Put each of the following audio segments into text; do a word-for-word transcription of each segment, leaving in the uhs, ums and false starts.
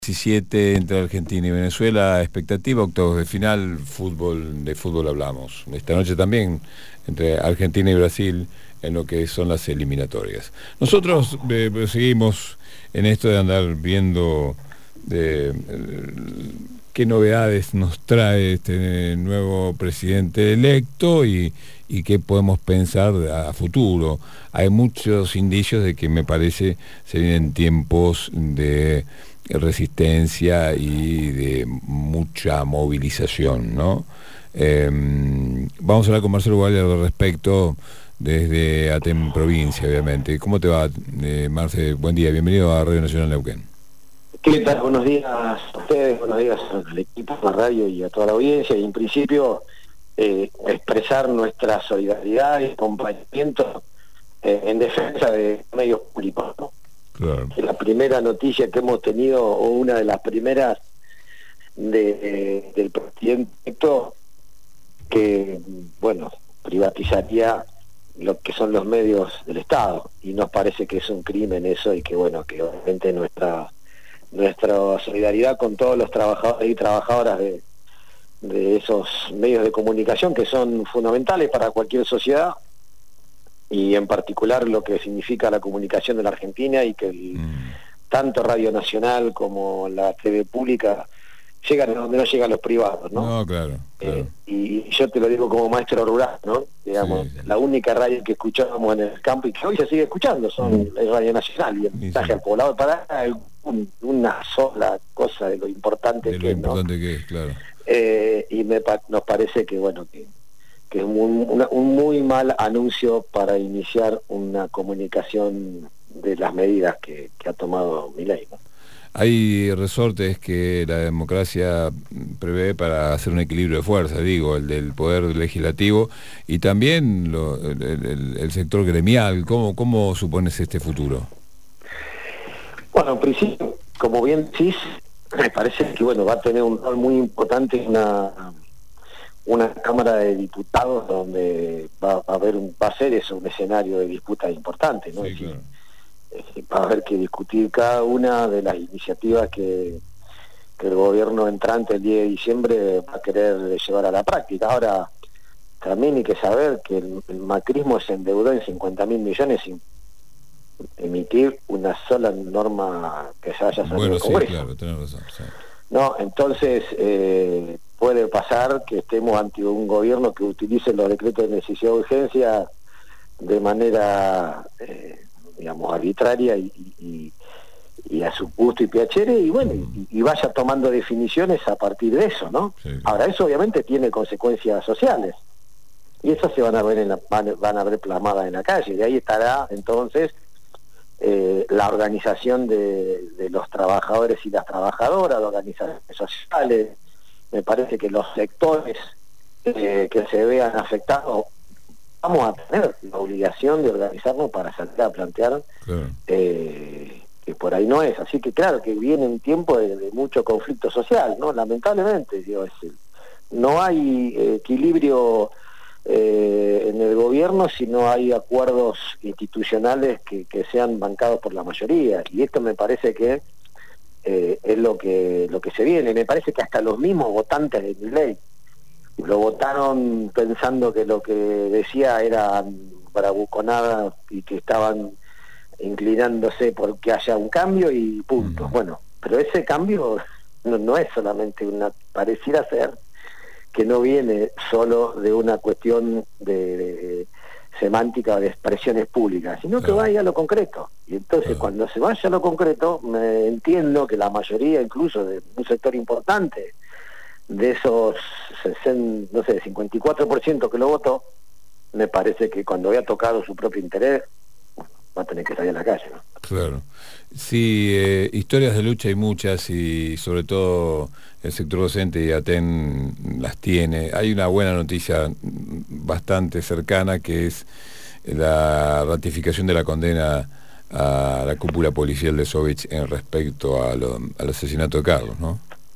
diecisiete entre Argentina y Venezuela, expectativa, octavos de final, fútbol, de fútbol hablamos. Esta noche también entre Argentina y Brasil en lo que son las eliminatorias. Nosotros eh, seguimos en esto de andar viendo de, eh, qué novedades nos trae este nuevo presidente electo y, y qué podemos pensar a futuro. Hay muchos indicios de que me parece se vienen tiempos de resistencia y de mucha movilización, ¿no? Eh, vamos a hablar con Marcelo Guardia al respecto desde Aten Provincia, obviamente. ¿Cómo te va, eh, Marce? Buen día, bienvenido a Radio Nacional Neuquén. ¿Qué tal? Buenos días a ustedes, buenos días al equipo de la radio y a toda la audiencia. Y en principio, eh, expresar nuestra solidaridad y acompañamiento eh, en defensa de medios públicos, ¿no? Claro. La primera noticia que hemos tenido, o una de las primeras de, de, del presidente electo, que, bueno, privatizaría lo que son los medios del Estado, y nos parece que es un crimen eso, y que, bueno, que obviamente nuestra nuestra solidaridad con todos los trabajadores y trabajadoras de, de esos medios de comunicación que son fundamentales para cualquier sociedad, y en particular lo que significa la comunicación de la Argentina, y que el, mm. tanto Radio Nacional como la T V pública llegan a donde no llegan los privados, ¿no? No, claro, claro. Eh, y yo te lo digo como maestro rural, ¿no? Digamos, sí, sí. La única radio que escuchábamos en el campo y que hoy se sigue escuchando son mm. el Radio Nacional, y el mensaje sí. al poblado para un, una sola cosa de lo importante de que lo es, importante ¿no? que es, claro. Eh, y me, nos parece que, bueno, que que es un, una, un muy mal anuncio para iniciar una comunicación de las medidas que, que ha tomado Milei, ¿no? Hay resortes que la democracia prevé para hacer un equilibrio de fuerza, digo, el del poder legislativo y también lo, el, el, el sector gremial. ¿Cómo, cómo supones este futuro? Bueno, en principio, como bien decís, me parece que, bueno, va a tener un rol muy importante una... una Cámara de Diputados donde va, va a haber un, va a ser eso un escenario de disputas importante, ¿no? Sí, es decir, claro. es decir, va a haber que discutir cada una de las iniciativas que, que el gobierno entrante el diez de diciembre va a querer llevar a la práctica. Ahora, también hay que saber que el, el macrismo se endeudó en cincuenta mil millones sin emitir una sola norma que se haya salido bueno, del Congreso. Sí, claro, tenés razón. Sí. No, entonces eh, puede pasar que estemos ante un gobierno que utilice los decretos de necesidad de urgencia de manera, eh, digamos, arbitraria y, y, y a su gusto y piacere, y bueno, mm. y, y vaya tomando definiciones a partir de eso, ¿no? Sí, claro. Ahora, eso obviamente tiene consecuencias sociales, y esas se van a ver en la, van, van a ver plasmadas en la calle, y ahí estará entonces Eh, la organización de, de los trabajadores y las trabajadoras, de organizaciones sociales. Me parece que los sectores eh, que se vean afectados vamos a tener la obligación de organizarnos para salir a plantear claro. eh, que por ahí no es. Así que claro, que viene un tiempo de, de mucho conflicto social, ¿no? Lamentablemente, digo, es el, no hay eh, equilibrio Eh, en el gobierno si no hay acuerdos institucionales que, que sean bancados por la mayoría, y esto me parece que eh, es lo que lo que se viene. Me parece que hasta los mismos votantes de Milei lo votaron pensando que lo que decía era bravuconada y que estaban inclinándose porque haya un cambio y punto. Mm. Bueno, pero ese cambio no, no es solamente una, pareciera ser que no viene solo de una cuestión de, de semántica o de expresiones públicas, sino claro. que vaya a lo concreto. Y entonces claro. cuando se vaya a lo concreto, me entiendo que la mayoría, incluso de un sector importante, de esos sesenta, no sé, cincuenta y cuatro por ciento que lo votó, me parece que cuando haya tocado su propio interés, bueno, va a tener que salir a la calle, ¿no? Claro. Sí, eh, historias de lucha hay muchas, y sobre todo el sector docente y Aten las tiene. Hay una buena noticia bastante cercana, que es la ratificación de la condena a la cúpula policial de Sovich en respecto a lo, al asesinato de Carlos, ¿no?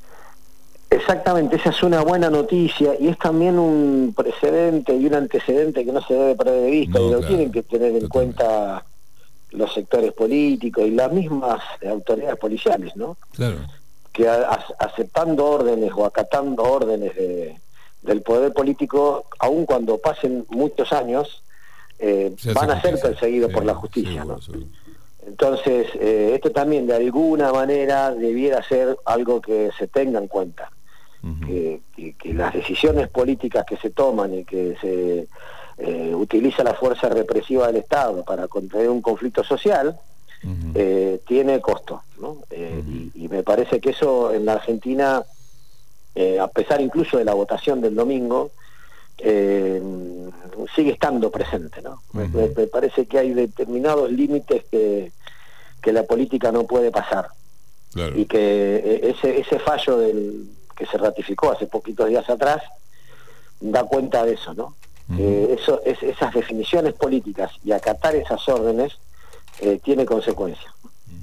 Exactamente, esa es una buena noticia, y es también un precedente y un antecedente que no se debe perder de vista, no, y lo claro, tienen que tener en totalmente. cuenta los sectores políticos y las mismas autoridades policiales, ¿no? Claro. que a, a, aceptando órdenes o acatando órdenes de, del poder político, aun cuando pasen muchos años, eh, van a ser perseguidos sí, por la justicia, seguro, ¿no? Seguro. Entonces, eh, esto también de alguna manera debiera ser algo que se tenga en cuenta, uh-huh. que, que, que las decisiones políticas que se toman y que se eh, utiliza la fuerza represiva del Estado para contener un conflicto social, uh-huh. eh, tiene costo, ¿no? Eh, uh-huh. y, y me parece que eso en la Argentina, eh, a pesar incluso de la votación del domingo, eh, sigue estando presente, ¿no? Uh-huh. me, me parece que hay determinados límites que, que la política no puede pasar, claro. y que ese, ese fallo del, que se ratificó hace poquitos días atrás da cuenta de eso, ¿no? Uh-huh. eh, eso, es, esas definiciones políticas y acatar esas órdenes eh, tiene consecuencias.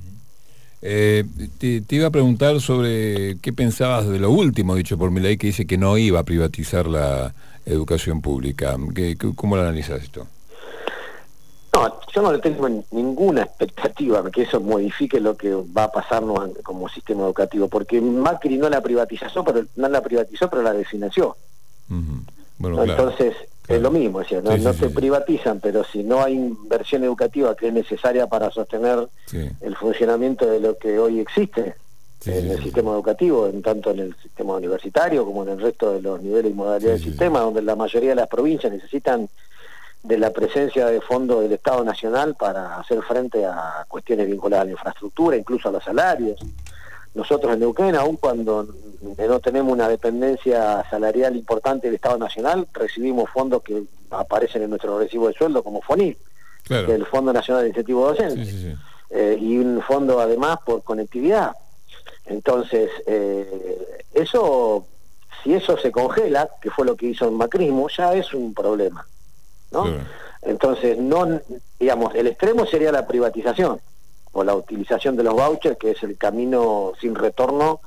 Eh, te, te iba a preguntar sobre qué pensabas de lo último dicho por Milei, que dice que no iba a privatizar la educación pública. ¿Qué, qué, ¿Cómo lo analizas esto? No, yo no le tengo ninguna expectativa de que eso modifique lo que va a pasarnos como sistema educativo, porque Macri no la privatizó, pero no la privatizó, pero la desfinanció. Uh-huh. Bueno, ¿no? Claro. Entonces claro. es lo mismo, o sea, no, sí, no sí, te sí. privatizan, pero si no hay inversión educativa que es necesaria para sostener sí. el funcionamiento de lo que hoy existe sí, en sí, el sí, sistema sí. educativo, en tanto en el sistema universitario como en el resto de los niveles y modalidades sí, del sí, sistema, sí. donde la mayoría de las provincias necesitan de la presencia de fondos del Estado Nacional para hacer frente a cuestiones vinculadas a la infraestructura, incluso a los salarios. Nosotros en Neuquén, aun cuando no tenemos una dependencia salarial importante del Estado Nacional, recibimos fondos que aparecen en nuestro recibo de sueldo como FONIC, claro. que es el Fondo Nacional de Incentivo Docente, sí, sí, sí. Eh, y un fondo además por conectividad. Entonces, eh, eso, si eso se congela, que fue lo que hizo el macrismo, ya es un problema, ¿no? Claro. Entonces, no, digamos, el extremo sería la privatización o la utilización de los vouchers, que es el camino sin retorno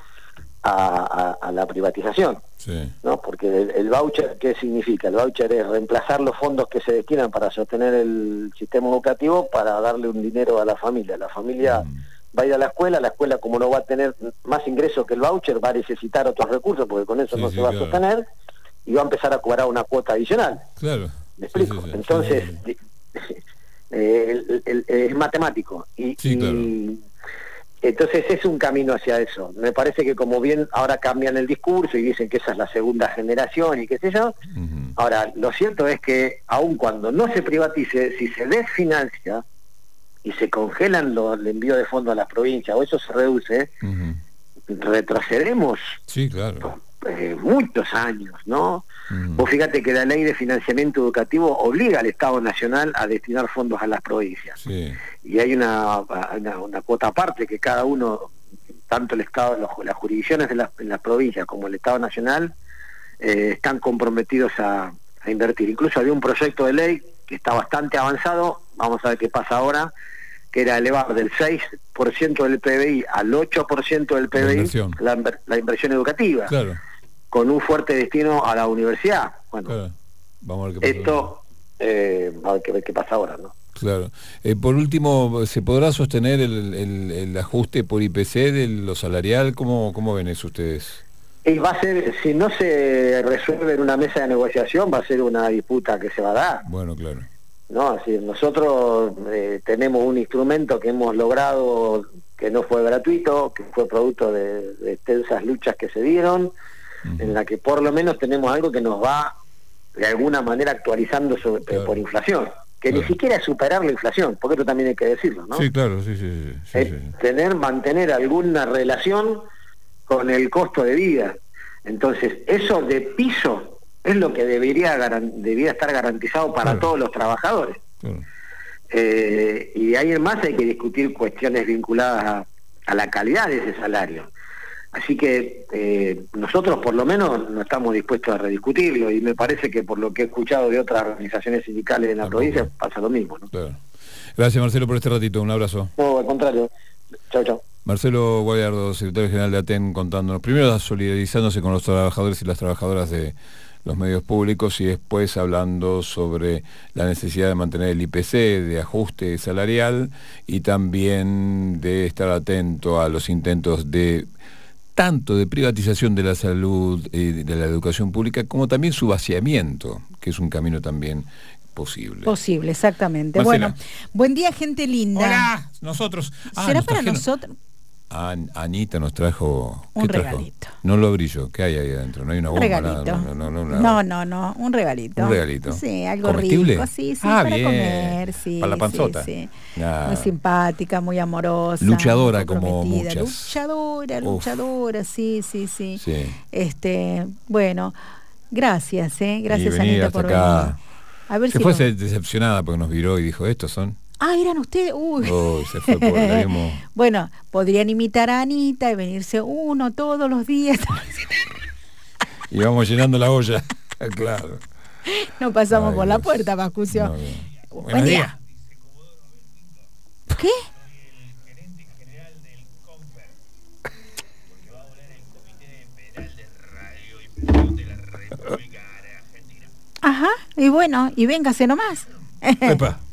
a, a, a la privatización, sí. ¿no? Porque el, el voucher, ¿qué significa? El voucher es reemplazar los fondos que se destinan para sostener el sistema educativo para darle un dinero a la familia. La familia mm. va a ir a la escuela, la escuela como no va a tener más ingresos que el voucher, va a necesitar otros recursos porque con eso sí, no sí, se va claro. a sostener, y va a empezar a cobrar una cuota adicional. Claro. ¿Me explico? Sí, sí, sí. Entonces, sí, sí. Eh, el, el, el, es matemático. Y, sí, claro. y entonces es un camino hacia eso. Me parece que como bien ahora cambian el discurso y dicen que esa es la segunda generación y qué sé yo, uh-huh. ahora lo cierto es que aun cuando no se privatice, si se desfinancia y se congelan los, el envío de fondos a las provincias o eso se reduce, uh-huh. retrocedemos sí, claro. eh, muchos años, ¿no? Uh-huh. Vos fíjate que la ley de financiamiento educativo obliga al Estado Nacional a destinar fondos a las provincias. Sí. Y hay una, una, una cuota aparte que cada uno, tanto el Estado, los, las jurisdicciones de las, en las provincias como el Estado Nacional, eh, están comprometidos a, a invertir. Incluso había un proyecto de ley que está bastante avanzado, vamos a ver qué pasa ahora, que era elevar del seis por ciento del P B I al ocho por ciento del P B I la, la, la inversión educativa. Claro. Con un fuerte destino a la universidad. Bueno, claro. Vamos a ver qué pasa. Esto, eh, a ver qué, qué pasa ahora, ¿no? Claro. Eh, por último, ¿se podrá sostener el, el, el ajuste por I P C de lo salarial? ¿Cómo, cómo ven eso ustedes? Y va a ser, si no se resuelve en una mesa de negociación, va a ser una disputa que se va a dar. Bueno, claro. No, así nosotros eh, tenemos un instrumento que hemos logrado que no fue gratuito, que fue producto de, de extensas luchas que se dieron, uh-huh. en la que por lo menos tenemos algo que nos va de alguna manera actualizando sobre, claro. por inflación, que claro. ni siquiera es superar la inflación, porque eso también hay que decirlo, ¿no? Sí, claro, sí, sí, sí, sí, es sí. tener, mantener alguna relación con el costo de vida. Entonces, eso de piso es lo que debería debería estar garantizado para claro. todos los trabajadores. Claro. Eh, y ahí en más hay que discutir cuestiones vinculadas a, a la calidad de ese salario. Así que eh, nosotros por lo menos no estamos dispuestos a rediscutirlo, y me parece que por lo que he escuchado de otras organizaciones sindicales en la Tampoco. provincia pasa lo mismo, ¿no? Claro. Gracias, Marcelo, por este ratito. Un abrazo. No, al contrario. Chao, chao. Marcelo Guayardo, secretario general de ATEN, contándonos, primero solidarizándose con los trabajadores y las trabajadoras de los medios públicos, y después hablando sobre la necesidad de mantener el I P C, de ajuste salarial, y también de estar atento a los intentos de tanto de privatización de la salud y de la educación pública, como también su vaciamiento, que es un camino también posible. Posible, exactamente. Marcela. Bueno, buen día, gente linda. Hola, nosotros. Ah, ¿Será nos para trajeron- nosotros? An- Anita nos trajo... Un ¿qué trajo? regalito. No lo abrí yo. ¿Qué hay ahí adentro? No hay una Un bomba, regalito. nada. No, no, no, no, No, no, no, un regalito. Un regalito. Sí, algo ¿Comestible? rico, sí, sí, Ah, para bien. comer, sí. Para la panzota. Sí, sí. Ah. Muy simpática, muy amorosa. Luchadora muy como comprometida. muchas. Luchadora, Uf. luchadora, sí, sí, sí. Sí. Este, bueno, gracias, eh. Gracias, Y venir Anita, hasta por acá. venir. A ver Se si fue nos- decepcionada porque nos viró y dijo, ¿estos son? Ah, eran ustedes. Uy. Oh, se fue por la vimos. Bueno, podrían imitar a Anita y venirse uno todos los días. Y vamos llenando la olla. Claro. No pasamos Ay, por la Dios. puerta, Pacucio. No, no. Buen Buenos día. días. ¿Qué? Ajá, y bueno, y véngase nomás. Epa.